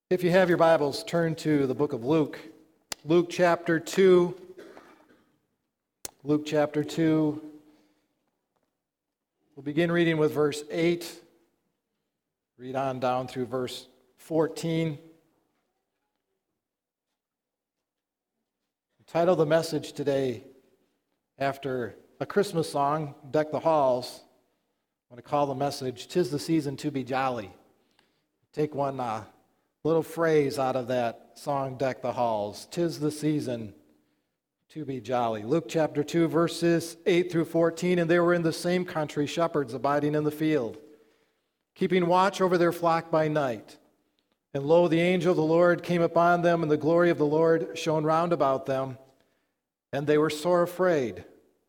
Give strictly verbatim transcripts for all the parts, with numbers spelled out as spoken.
If you have your Bibles, turn to the book of Luke. Luke chapter two. Luke chapter two. We'll begin reading with verse eight. Read on down through verse fourteen. The title of the message today, after a Christmas song, Deck the Halls, I want to call the message, "'Tis the Season to Be Jolly." Take one uh, little phrase out of that song, Deck the Halls. "'Tis the season to be jolly." Luke chapter two, verses eight through fourteen. "And they were in the same country, shepherds abiding in the field, keeping watch over their flock by night. And lo, the angel of the Lord came upon them, and the glory of the Lord shone round about them, and they were sore afraid.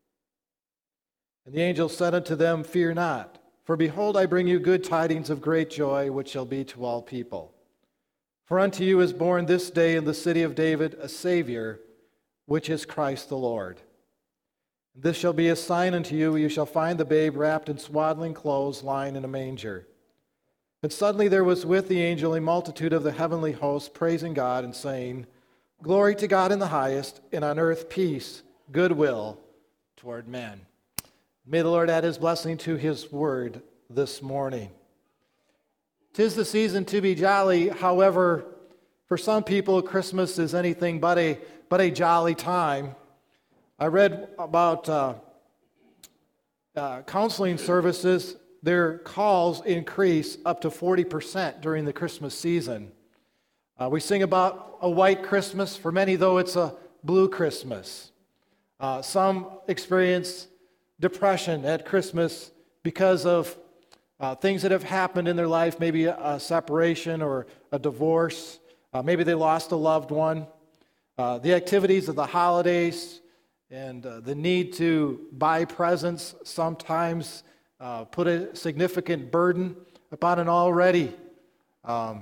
And the angel said unto them, Fear not, for behold, I bring you good tidings of great joy, which shall be to all people. For unto you is born this day in the city of David a Savior, which is Christ the Lord. And this shall be a sign unto you, you shall find the babe wrapped in swaddling clothes, lying in a manger. And suddenly there was with the angel a multitude of the heavenly hosts, praising God and saying, Glory to God in the highest, and on earth peace, goodwill toward men." May the Lord add his blessing to his word this morning. 'Tis the season to be jolly. However, for some people, Christmas is anything but a but a jolly time. I read about uh, uh, counseling services. Their calls increase up to forty percent during the Christmas season. Uh, we sing about a white Christmas. For many, though, it's a blue Christmas. Uh, some experience depression at Christmas because of uh, things that have happened in their life, maybe a, a separation or a divorce. Uh, maybe they lost a loved one. Uh, the activities of the holidays and uh, the need to buy presents sometimes uh, put a significant burden upon an already um,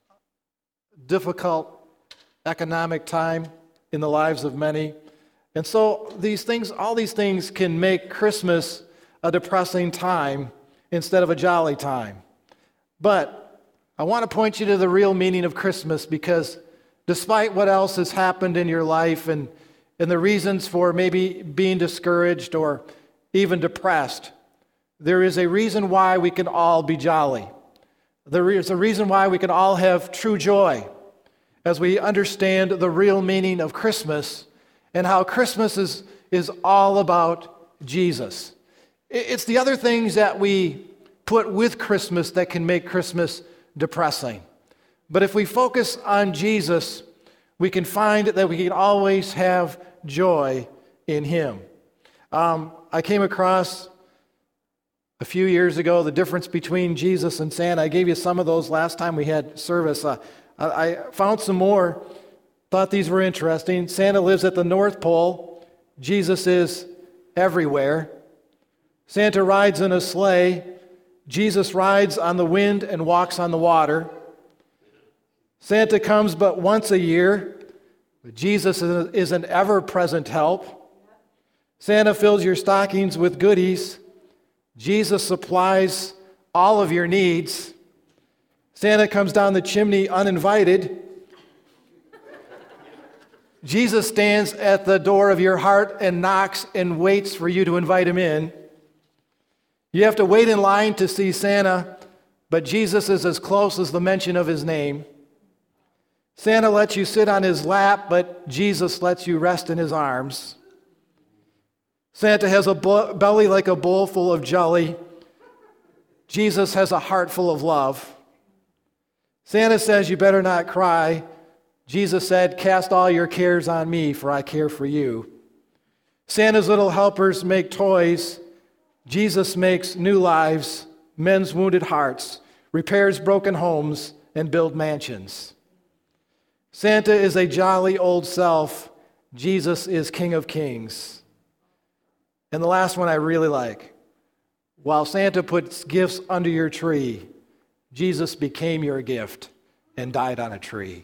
difficult economic time in the lives of many. And so these things, all these things can make Christmas a depressing time instead of a jolly time. But I want to point you to the real meaning of Christmas, because despite what else has happened in your life and, and the reasons for maybe being discouraged or even depressed, there is a reason why we can all be jolly. There is a reason why we can all have true joy as we understand the real meaning of Christmas and how Christmas is, is all about Jesus. It's the other things that we put with Christmas that can make Christmas depressing. But if we focus on Jesus, we can find that we can always have joy in Him. Um, I came across a few years ago the difference between Jesus and Santa. I gave you some of those last time we had service. Uh, I found some more. Thought these were interesting. Santa lives at the North Pole. Jesus is everywhere. Santa rides in a sleigh. Jesus rides on the wind and walks on the water. Santa comes but once a year, but Jesus is an ever-present help. Santa fills your stockings with goodies. Jesus supplies all of your needs. Santa comes down the chimney uninvited. Jesus stands at the door of your heart and knocks and waits for you to invite him in. You have to wait in line to see Santa, but Jesus is as close as the mention of his name. Santa lets you sit on his lap, but Jesus lets you rest in his arms. Santa has a belly like a bowl full of jelly. Jesus has a heart full of love. Santa says you better not cry. Jesus said, Cast all your cares on me, for I care for you. Santa's little helpers make toys. Jesus makes new lives, mends wounded hearts, repairs broken homes, and builds mansions. Santa is a jolly old self. Jesus is King of Kings. And the last one I really like. While Santa puts gifts under your tree, Jesus became your gift and died on a tree.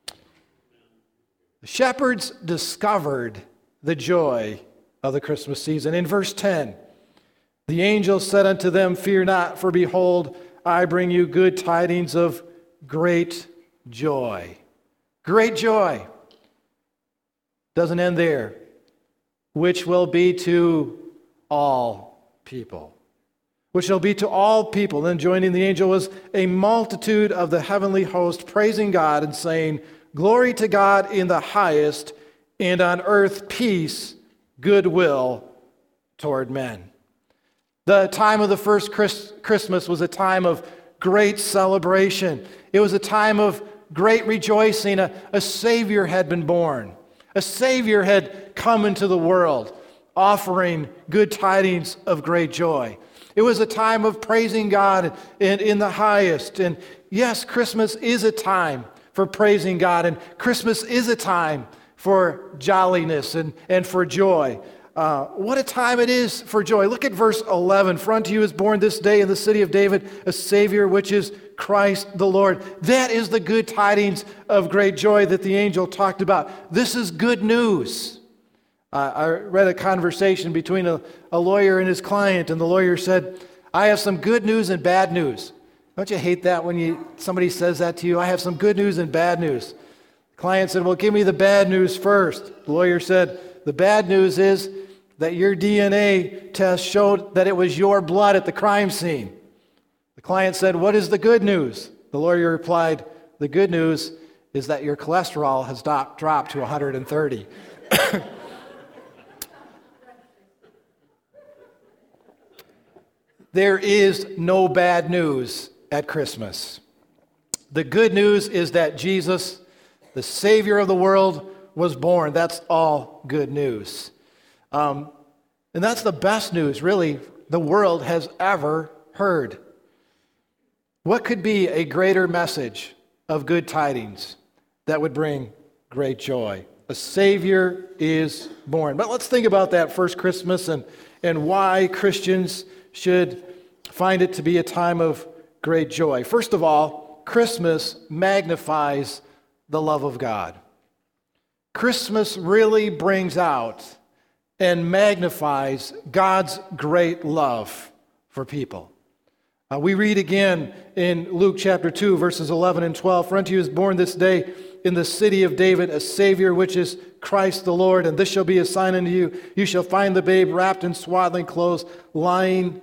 The shepherds discovered the joy of the Christmas season. In verse ten, the angel said unto them, Fear not, for behold, I bring you good tidings of great joy. Great joy. Doesn't end there. Which will be to all people. Which shall be to all people. Then joining the angel was a multitude of the heavenly host praising God and saying, Glory to God in the highest, and on earth peace, goodwill toward men. The time of the first Chris- Christmas was a time of great celebration. It was a time of great rejoicing. A, a Savior had been born. A Savior had come into the world, offering good tidings of great joy. It was a time of praising God in, in the highest. And yes, Christmas is a time for praising God, and Christmas is a time for jolliness and, and for joy. Uh, what a time it is for joy. Look at verse eleven. For unto you is born this day in the city of David a Savior, which is Christ the Lord. That is the good tidings of great joy that the angel talked about. This is good news. Uh, I read a conversation between a, a lawyer and his client, and the lawyer said, I have some good news and bad news. Don't you hate that when you somebody says that to you? I have some good news and bad news. The client said, well, give me the bad news first. The lawyer said, the bad news is that your D N A test showed that it was your blood at the crime scene. The client said, what is the good news? The lawyer replied, the good news is that your cholesterol has dropped, dropped to one hundred thirty. There is no bad news at Christmas. The good news is that Jesus, the Savior of the world, was born. That's all good news. Um, and that's the best news, really, the world has ever heard. What could be a greater message of good tidings that would bring great joy? A Savior is born. But let's think about that first Christmas and, and why Christians should find it to be a time of great joy. First of all, Christmas magnifies the love of God. Christmas really brings out and magnifies God's great love for people. Uh, we read again in Luke chapter two, verses eleven and twelve, For unto you is born this day in the city of David a Savior, which is Christ the Lord, and this shall be a sign unto you. You shall find the babe wrapped in swaddling clothes, lying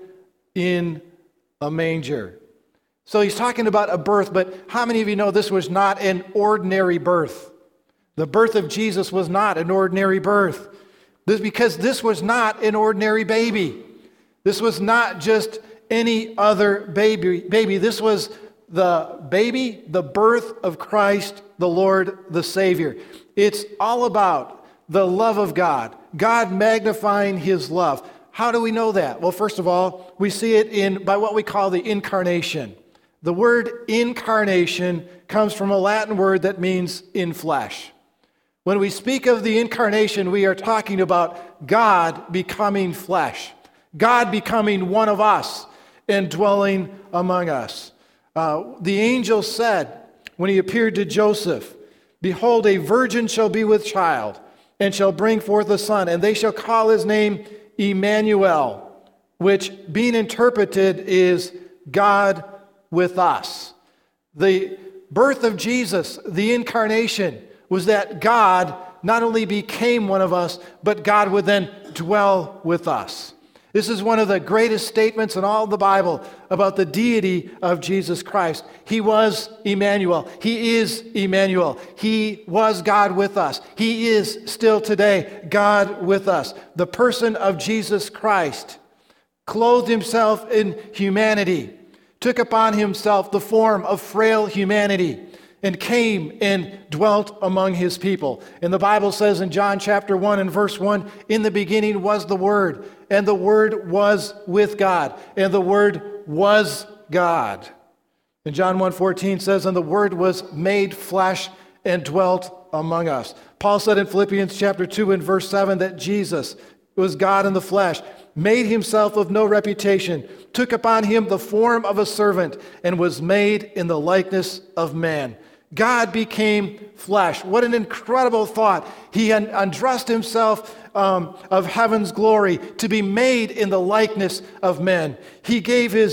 in a manger. So he's talking about a birth, but how many of you know this was not an ordinary birth? The birth of Jesus was not an ordinary birth. This because this was not an ordinary baby. This was not just any other baby. Baby, this was the baby, the birth of Christ, the Lord, the Savior. It's all about the love of God, God magnifying his love. How do we know that? Well, first of all, we see it in by what we call the incarnation. The word incarnation comes from a Latin word that means in flesh. When we speak of the incarnation, we are talking about God becoming flesh, God becoming one of us and dwelling among us. Uh, the angel said when he appeared to Joseph, Behold, a virgin shall be with child and shall bring forth a son, and they shall call his name Emmanuel, which being interpreted is God with us. The birth of Jesus, the incarnation, was that God not only became one of us, but God would then dwell with us. This is one of the greatest statements in all the Bible about the deity of Jesus Christ. He was Emmanuel. He is Emmanuel. He was God with us. He is still today God with us. The person of Jesus Christ clothed himself in humanity, took upon himself the form of frail humanity, and came and dwelt among his people. And the Bible says in John chapter one and verse one, In the beginning was the Word, and the Word was with God, and the Word was God. And John one fourteen says, And the Word was made flesh and dwelt among us. Paul said in Philippians chapter two and verse seven that Jesus was God in the flesh, made himself of no reputation, took upon him the form of a servant, and was made in the likeness of man. God became flesh. What an incredible thought. He undressed himself um, of heaven's glory to be made in the likeness of men. He gave his,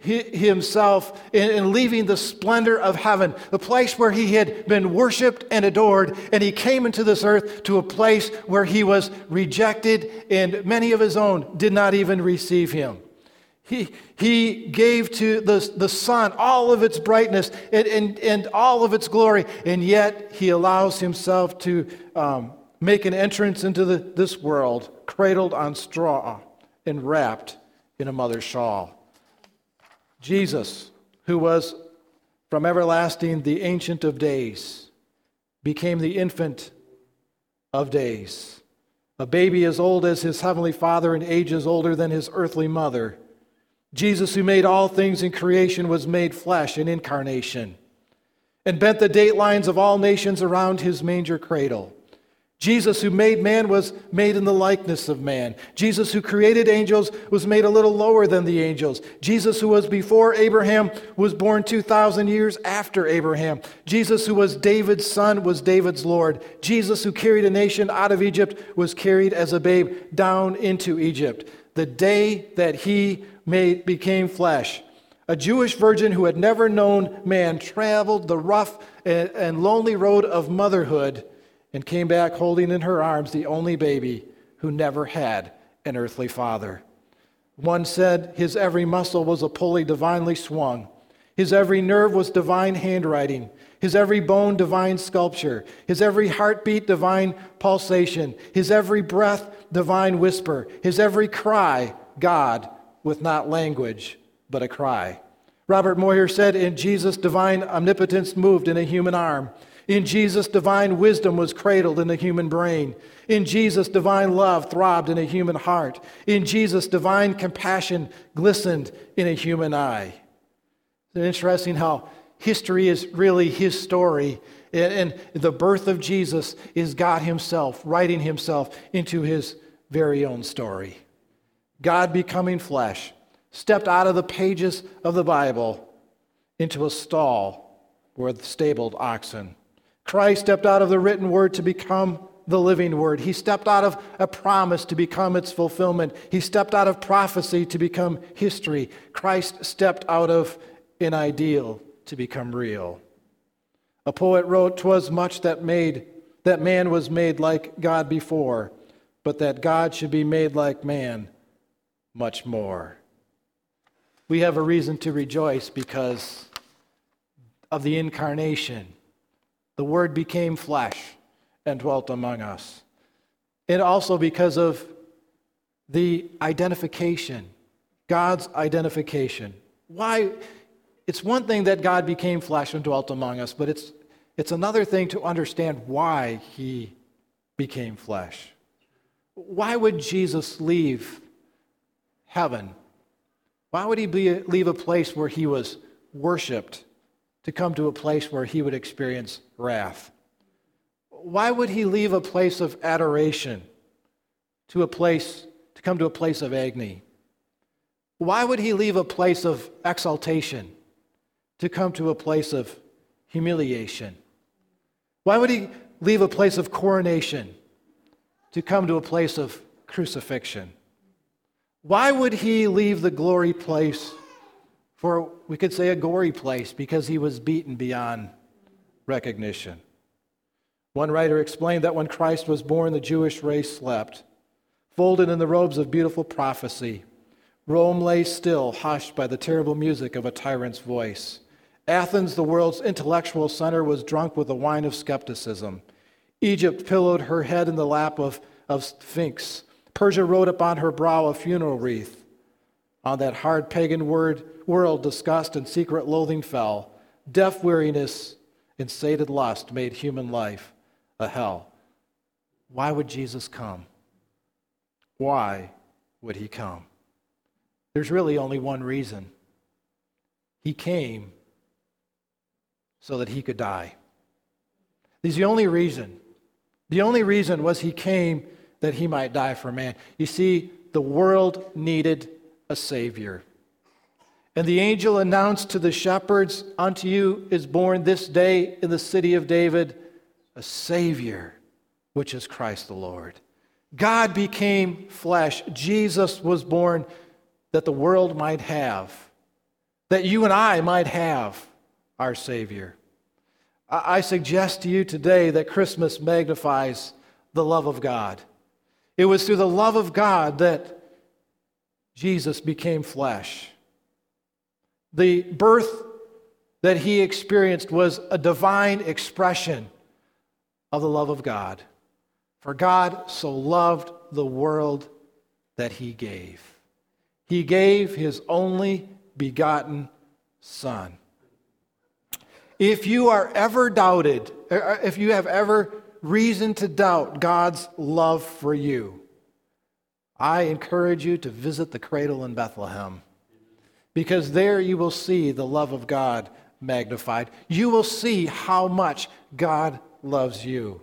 himself in leaving the splendor of heaven, the place where he had been worshiped and adored, and he came into this earth to a place where he was rejected, and many of his own did not even receive him. He, he gave to the, the sun all of its brightness and, and, and all of its glory, and yet he allows himself to um, make an entrance into the, this world, cradled on straw and wrapped in a mother's shawl. Jesus, who was from everlasting the Ancient of Days, became the infant of days, a baby as old as his heavenly Father and ages older than his earthly mother. Jesus, who made all things in creation, was made flesh in incarnation and bent the date lines of all nations around his manger cradle. Jesus, who made man, was made in the likeness of man. Jesus, who created angels, was made a little lower than the angels. Jesus, who was before Abraham, was born two thousand years after Abraham. Jesus, who was David's son, was David's Lord. Jesus, who carried a nation out of Egypt, was carried as a babe down into Egypt. The day that he made, became flesh, a Jewish virgin who had never known man traveled the rough and, and lonely road of motherhood and came back holding in her arms the only baby who never had an earthly father. One said his every muscle was a pulley divinely swung. His every nerve was divine handwriting. His every bone divine sculpture. His every heartbeat divine pulsation. His every breath divine whisper. His every cry, God, with not language, but a cry. Robert Moyer said, in Jesus, divine omnipotence moved in a human arm. In Jesus, divine wisdom was cradled in a human brain. In Jesus, divine love throbbed in a human heart. In Jesus, divine compassion glistened in a human eye. It's interesting how history is really his story, and the birth of Jesus is God himself writing himself into his very own story. God becoming flesh stepped out of the pages of the Bible into a stall with stabled oxen. Christ stepped out of the written word to become the living word. He stepped out of a promise to become its fulfillment. He stepped out of prophecy to become history. Christ stepped out of an ideal to become real. A poet wrote, "'Twas much that made that man was made like God before, but that God should be made like man, much more." We have a reason to rejoice because of the incarnation. The Word became flesh and dwelt among us. And also because of the identification, God's identification. Why? It's one thing that God became flesh and dwelt among us, but it's it's another thing to understand why he became flesh. Why would Jesus leave heaven? Why would he be, leave a place where he was worshiped to come to a place where he would experience wrath? Why would he leave a place of adoration to a place to come to a place of agony? Why would he leave a place of exaltation to come to a place of humiliation? Why would he leave a place of coronation to come to a place of crucifixion? Why would he leave the glory place for, we could say, a gory place, because he was beaten beyond recognition? One writer explained that when Christ was born, the Jewish race slept, folded in the robes of beautiful prophecy. Rome lay still, hushed by the terrible music of a tyrant's voice. Athens, the world's intellectual center, was drunk with the wine of skepticism. Egypt pillowed her head in the lap of, of Sphinx. Persia wrote upon her brow a funeral wreath. On that hard pagan word, world, disgust and secret loathing fell. Deaf weariness and sated lust made human life a hell. Why would Jesus come? Why would he come? There's really only one reason. He came so that he could die. He's the only reason. The only reason was he came that he might die for man. You see, the world needed a Savior. And the angel announced to the shepherds, "Unto you is born this day in the city of David a Savior, which is Christ the Lord." God became flesh. Jesus was born that the world might have that you and I might have our Savior. I suggest to you today that Christmas magnifies the love of God. It was through the love of God that Jesus became flesh. The birth that he experienced was a divine expression of the love of God. For God so loved the world that he gave. He gave his only begotten Son. If you are ever doubted, if you have ever reason to doubt God's love for you, I encourage you to visit the cradle in Bethlehem, because there you will see the love of God magnified. You will see how much God loves you.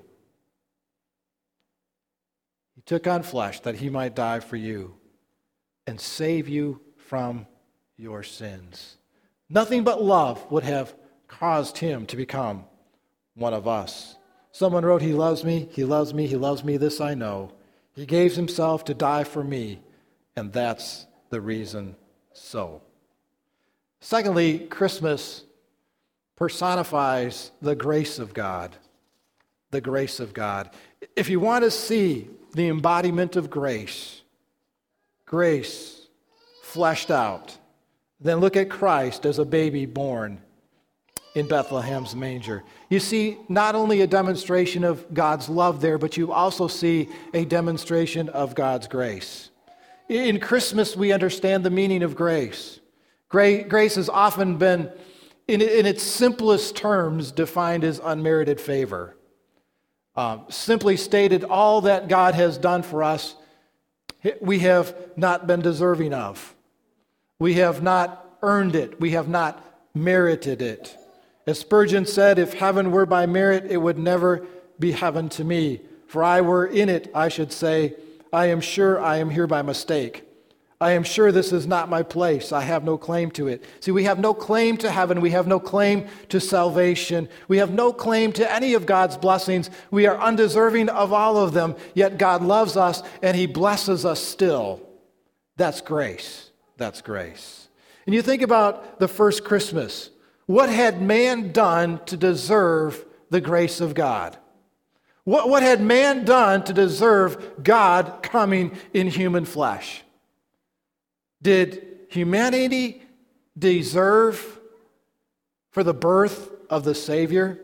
He took on flesh that he might die for you and save you from your sins. Nothing but love would have caused him to become one of us. Someone wrote, "He loves me, he loves me, he loves me, this I know. He gave himself to die for me, and that's the reason so." Secondly, Christmas personifies the grace of God. The grace of God. If you want to see the embodiment of grace, grace fleshed out, then look at Christ as a baby born in Bethlehem's manger. You see not only a demonstration of God's love there, but you also see a demonstration of God's grace. In Christmas, we understand the meaning of grace. Grace has often been, in its simplest terms, defined as unmerited favor. Um, simply stated, all that God has done for us, we have not been deserving of. We have not earned it. We have not merited it. As Spurgeon said, if heaven were by merit, it would never be heaven to me. For I were in it, I should say, I am sure I am here by mistake. I am sure this is not my place. I have no claim to it. See, we have no claim to heaven. We have no claim to salvation. We have no claim to any of God's blessings. We are undeserving of all of them, yet God loves us and he blesses us still. That's grace. That's grace. And you think about the first Christmas. What had man done to deserve the grace of God? What, what had man done to deserve God coming in human flesh? Did humanity deserve for the birth of the Savior?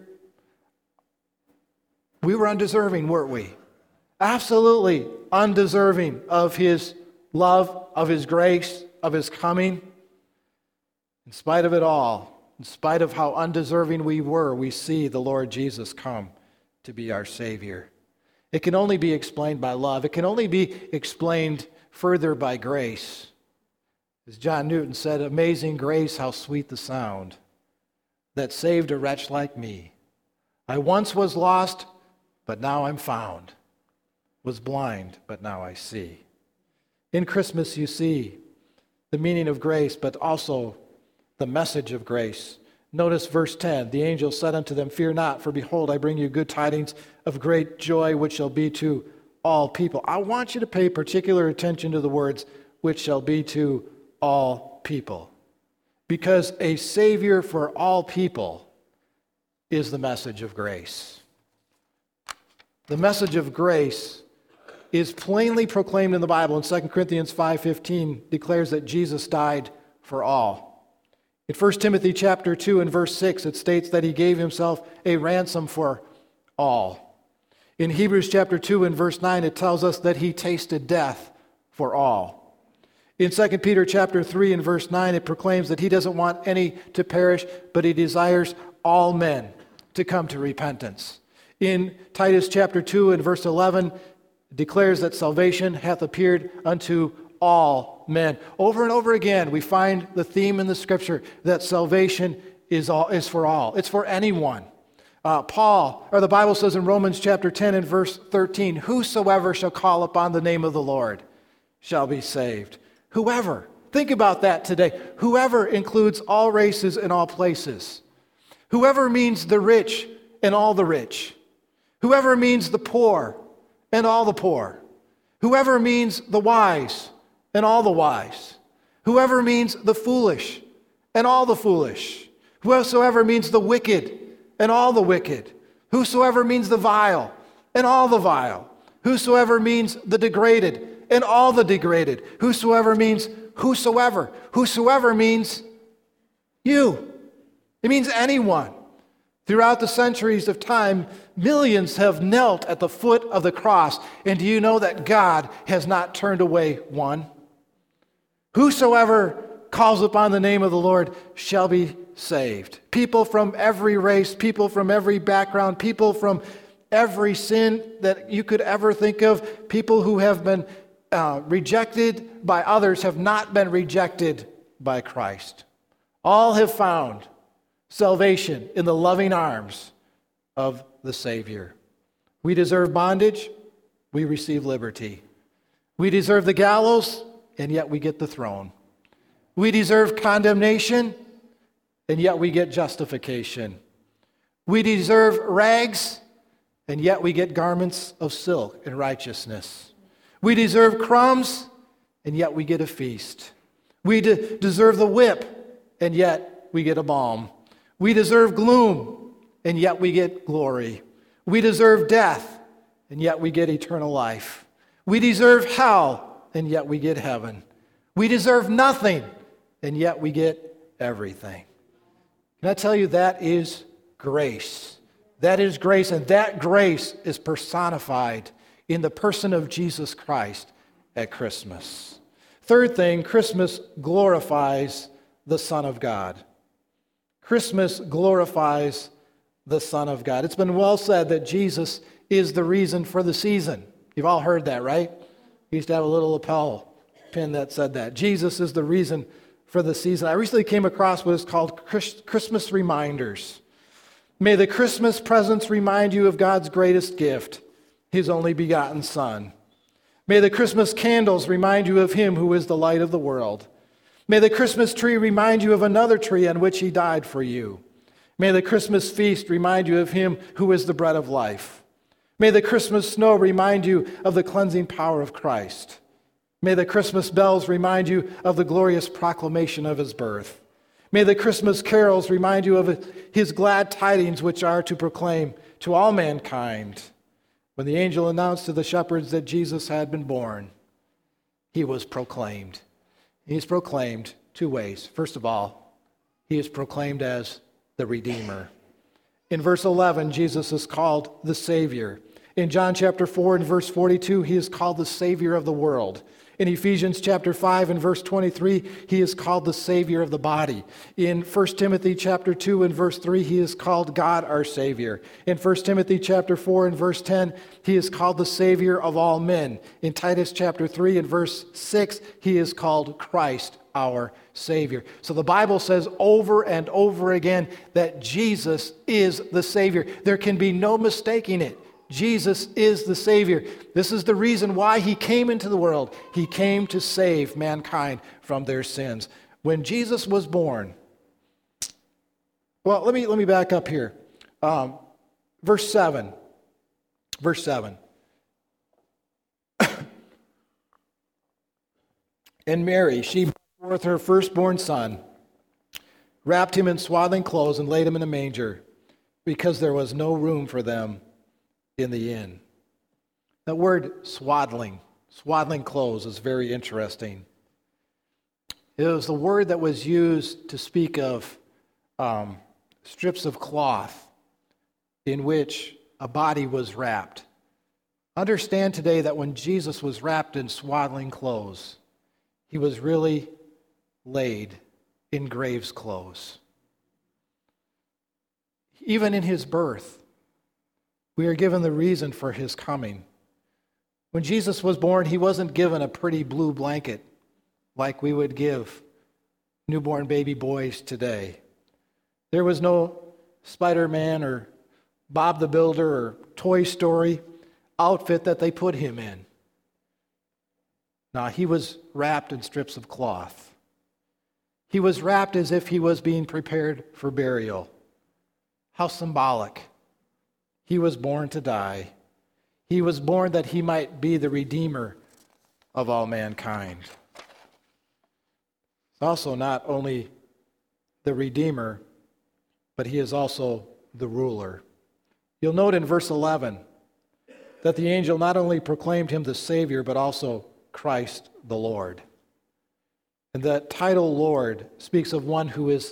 We were undeserving, weren't we? Absolutely undeserving of his love, of his grace, of his coming. In spite of it all, in spite of how undeserving we were, we see the Lord Jesus come to be our Savior. It can only be explained by love. It can only be explained further by grace. As John Newton said, "Amazing grace, how sweet the sound that saved a wretch like me. I once was lost, but now I'm found. Was blind, but now I see." In Christmas, you see the meaning of grace, but also the message of grace. Notice verse ten. The angel said unto them, "Fear not, for behold, I bring you good tidings of great joy, which shall be to all people." I want you to pay particular attention to the words, "which shall be to all people." Because a Savior for all people is the message of grace. The message of grace is plainly proclaimed in the Bible. In Second Corinthians five fifteen declares that Jesus died for all. In First Timothy chapter two and verse six, it states that he gave himself a ransom for all. In Hebrews chapter two and verse nine, it tells us that he tasted death for all. In Second Peter chapter three and verse nine, it proclaims that he doesn't want any to perish, but he desires all men to come to repentance. In Titus chapter two and verse eleven, it declares that salvation hath appeared unto all men. Over and over again, we find the theme in the Scripture that salvation is all is for all. It's for anyone. Uh, Paul, or the Bible says in Romans chapter ten and verse thirteen, "Whosoever shall call upon the name of the Lord shall be saved." Whoever. Think about that today. Whoever includes all races and all places. Whoever means the rich and all the rich. Whoever means the poor and all the poor. Whoever means the wise and all the wise. Whoever means the foolish and all the foolish. Whosoever means the wicked, and all the wicked. Whosoever means the vile, and all the vile. Whosoever means the degraded, and all the degraded. Whosoever means whosoever. Whosoever means you. It means anyone. Throughout the centuries of time, millions have knelt at the foot of the cross. And do you know that God has not turned away one? Whosoever calls upon the name of the Lord shall be saved. People from every race, people from every background, people from every sin that you could ever think of, people who have been uh, rejected by others have not been rejected by Christ. All have found salvation in the loving arms of the Savior. We deserve bondage, we receive liberty. We deserve the gallows, and yet we get the throne. We deserve condemnation, and yet we get justification. We deserve rags, and yet we get garments of silk and righteousness. We deserve crumbs, and yet we get a feast. We de- deserve the whip, and yet we get a balm. We deserve gloom, and yet we get glory. We deserve death, and yet we get eternal life. We deserve hell, and yet we get heaven. We deserve nothing, and yet we get everything. Can I tell you, that is grace. That is grace, and that grace is personified in the person of Jesus Christ at Christmas. Third thing, Christmas glorifies the Son of God. Christmas glorifies the Son of God. It's been well said that Jesus is the reason for the season. You've all heard that, right? We used to have a little lapel pin that said that. Jesus is the reason for the season. I recently came across what is called Christmas reminders. May the Christmas presents remind you of God's greatest gift, His only begotten Son. May the Christmas candles remind you of Him who is the light of the world. May the Christmas tree remind you of another tree on which He died for you. May the Christmas feast remind you of Him who is the bread of life. May the Christmas snow remind you of the cleansing power of Christ. May the Christmas bells remind you of the glorious proclamation of His birth. May the Christmas carols remind you of His glad tidings, which are to proclaim to all mankind. When the angel announced to the shepherds that Jesus had been born, He was proclaimed. He is proclaimed two ways. First of all, He is proclaimed as the Redeemer. In verse eleven, Jesus is called the Savior. In John chapter four and verse forty-two, He is called the Savior of the world. In Ephesians chapter five and verse twenty-three, He is called the Savior of the body. In First Timothy chapter two and verse three, He is called God our Savior. In First Timothy chapter four and verse ten, He is called the Savior of all men. In Titus chapter three and verse six, He is called Christ our Savior. So the Bible says over and over again that Jesus is the Savior. There can be no mistaking it. Jesus is the Savior. This is the reason why He came into the world. He came to save mankind from their sins. When Jesus was born, well, let me let me back up here. Um, verse seven. Verse seven. And Mary, she brought forth her firstborn son, wrapped him in swaddling clothes, and laid him in a manger, because there was no room for them in the inn. That word swaddling, swaddling clothes, is very interesting. It was the word that was used to speak of um, strips of cloth in which a body was wrapped. Understand today that when Jesus was wrapped in swaddling clothes, He was really laid in grave's clothes. Even in His birth, we are given the reason for His coming. When Jesus was born, He wasn't given a pretty blue blanket like we would give newborn baby boys today. There was no Spider-Man or Bob the Builder or Toy Story outfit that they put Him in. Now, He was wrapped in strips of cloth. He was wrapped as if He was being prepared for burial. How symbolic. He was born to die. He was born that He might be the Redeemer of all mankind. It's also not only the Redeemer, but he is also the ruler. You'll note in verse eleven that the angel not only proclaimed him the Savior, but also Christ the Lord. And that title Lord speaks of one who is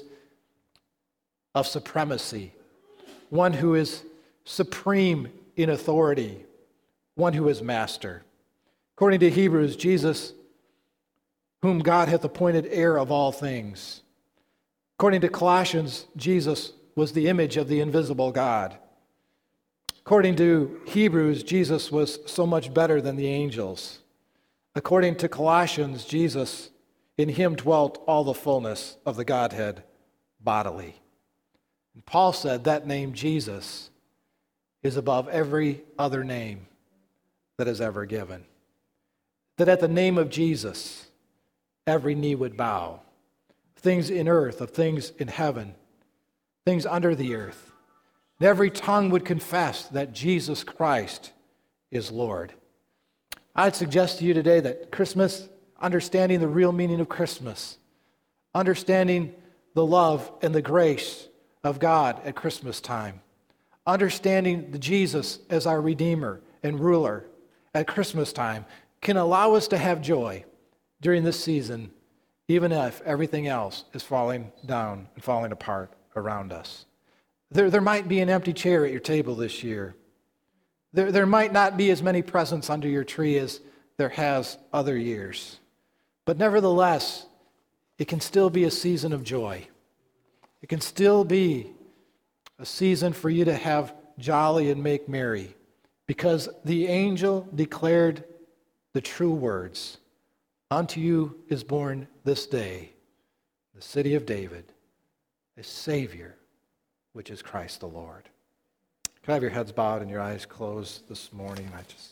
of supremacy, one who is supreme in authority, one who is master. According to Hebrews, Jesus, whom God hath appointed heir of all things. According to Colossians, Jesus was the image of the invisible God. According to Hebrews, Jesus was so much better than the angels. According to Colossians, Jesus, in him dwelt all the fullness of the Godhead bodily. And Paul said that name Jesus is above every other name that is ever given. That at the name of Jesus, every knee would bow. Things in earth, of things in heaven, things under the earth. And every tongue would confess that Jesus Christ is Lord. I'd suggest to you today that Christmas, understanding the real meaning of Christmas, understanding the love and the grace of God at Christmas time, understanding the Jesus as our Redeemer and ruler at Christmas time can allow us to have joy during this season, even if everything else is falling down and falling apart around us. There, there might be an empty chair at your table this year. There, there might not be as many presents under your tree as there has other years. But nevertheless, it can still be a season of joy. It can still be a season for you to have jolly and make merry, because the angel declared the true words, "Unto you is born this day, the city of David, a Savior, which is Christ the Lord." Can I have your heads bowed and your eyes closed this morning? I just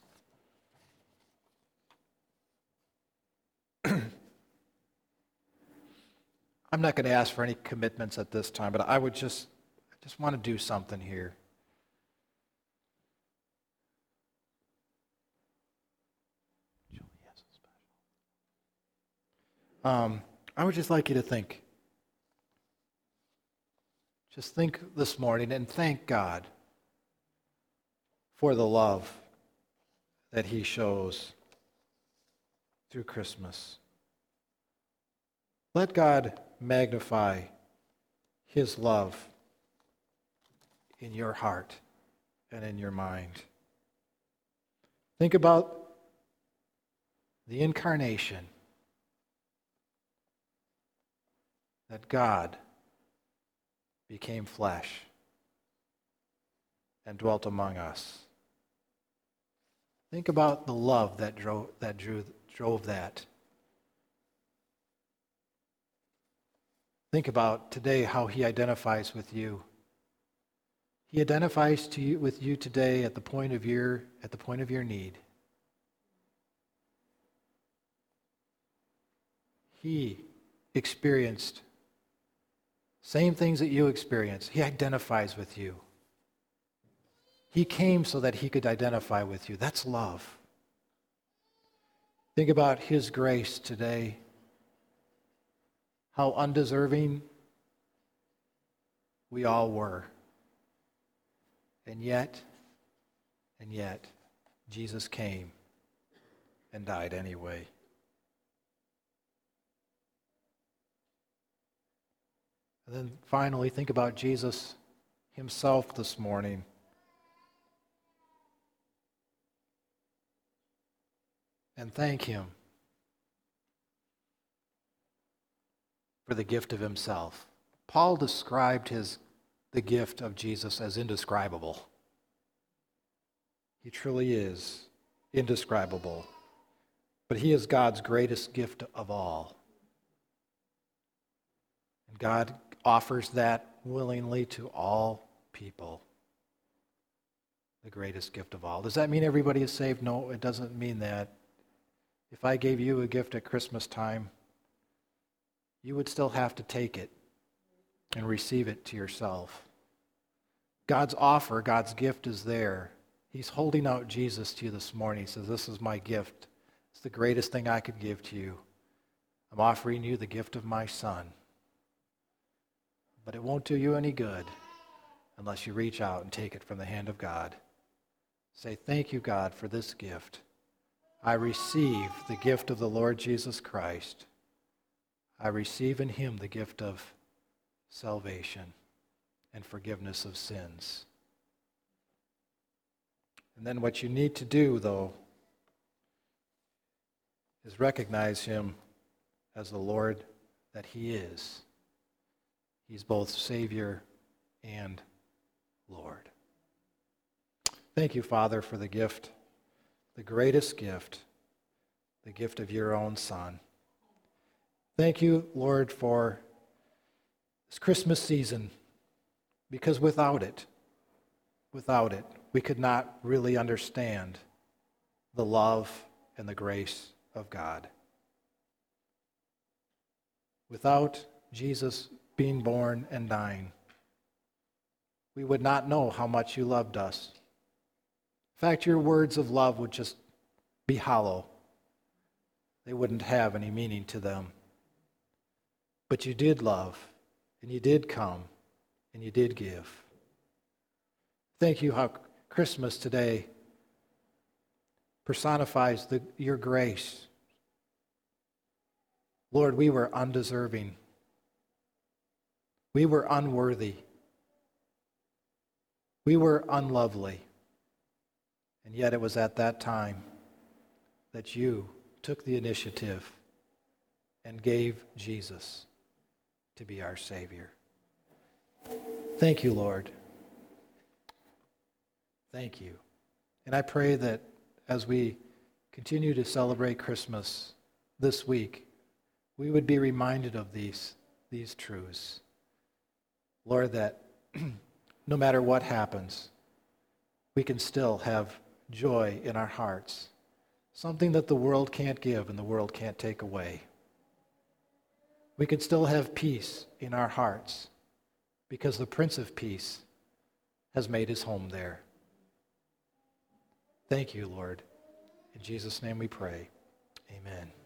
I'm not going to ask for any commitments at this time, but I would just I just want to do something here. Um, I would just like you to think. Just think this morning and thank God for the love that he shows through Christmas. Let God magnify his love in your heart and in your mind. Think about the incarnation, that God became flesh and dwelt among us. Think about the love that drove that drew, drove that. Think about today how he identifies with you. He identifies to you with you today at the point of your at the point of your need. He experienced same things that you experience. He identifies with you. He came so that he could identify with you. That's love. Think about his grace today. How undeserving we all were. And yet, and yet, Jesus came and died anyway. And then finally, think about Jesus himself this morning. And thank him for the gift of himself. Paul described his the gift of Jesus as indescribable. He truly is indescribable. But he is God's greatest gift of all. And God offers that willingly to all people. The greatest gift of all. Does that mean everybody is saved? No, it doesn't mean that. If I gave you a gift at Christmas time, you would still have to take it and receive it to yourself. God's offer, God's gift is there. He's holding out Jesus to you this morning. He says, this is my gift. It's the greatest thing I could give to you. I'm offering you the gift of my Son. but it won't do you any good unless you reach out and take it from the hand of God. Say, thank you, God, for this gift. I receive the gift of the Lord Jesus Christ. I receive in him the gift of salvation and forgiveness of sins. And then what you need to do, though, is recognize him as the Lord that he is. He's both Savior and Lord. Thank you, Father, for the gift, the greatest gift, the gift of your own Son. Thank you, Lord, for this Christmas season, because without it, without it, we could not really understand the love and the grace of God. Without Jesus being born and dying, we would not know how much you loved us. In fact, your words of love would just be hollow. They wouldn't have any meaning to them. But you did love, and you did come, and you did give. Thank you how Christmas today personifies the, your grace. Lord, we were undeserving. We were unworthy. We were unlovely. And yet it was at that time that you took the initiative and gave Jesus to be our Savior. Thank you, Lord. Thank you. And I pray that as we continue to celebrate Christmas this week, we would be reminded of these, these truths. Lord, that no matter what happens, we can still have joy in our hearts, something that the world can't give and the world can't take away. We can still have peace in our hearts because the Prince of Peace has made his home there. Thank you, Lord. In Jesus' name we pray. Amen.